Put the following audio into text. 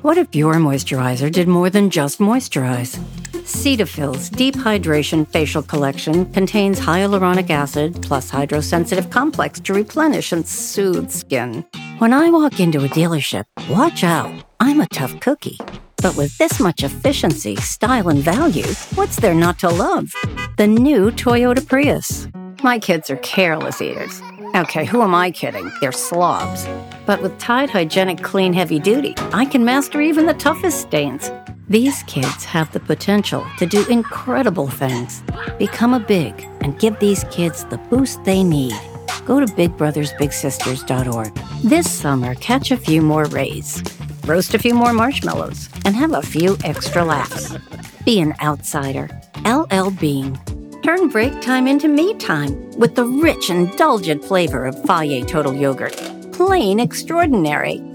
What if your moisturizer did more than just moisturize? Cetaphil's Deep Hydration Facial Collection contains hyaluronic acid plus hydrosensitive complex to replenish and soothe skin. When I walk into a dealership, watch out, I'm a tough cookie. But with this much efficiency, style, and value, what's there not to love? The new Toyota Prius. My kids are careless eaters. Okay, who am I kidding? They're slobs. But with Tide Hygienic Clean Heavy Duty, I can master even the toughest stains. These kids have the potential to do incredible things. Become a big and give these kids the boost they need. Go to bigbrothersbigsisters.org. This summer, catch a few more rays, roast a few more marshmallows, and have a few extra laughs. Be an outsider. LL Bean. Turn break time into me time with the rich, indulgent flavor of Fage Total Yogurt. Plain extraordinary.